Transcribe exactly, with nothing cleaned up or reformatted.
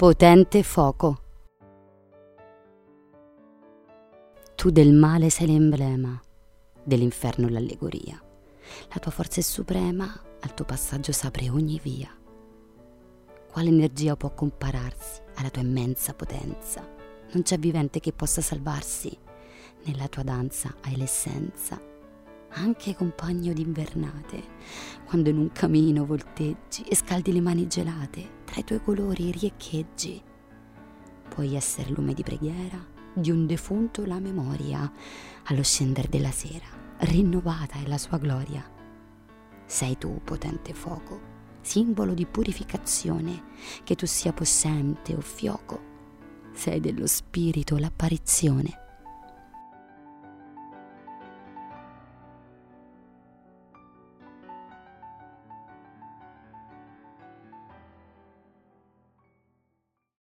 Potente fuoco. Tu del male sei l'emblema, dell'inferno l'allegoria. La tua forza è suprema, al tuo passaggio s'apre ogni via. Quale energia può compararsi alla tua immensa potenza? Non c'è vivente che possa salvarsi. Nella tua danza hai l'essenza, anche compagno d'invernate, quando in un camino volteggi e scaldi le mani gelate, tra i tuoi colori riecheggi. Puoi essere lume di preghiera, di un defunto la memoria, allo scender della sera, rinnovata è la sua gloria. Sei tu, potente fuoco, simbolo di purificazione, che tu sia possente o fioco. Sei dello spirito l'apparizione.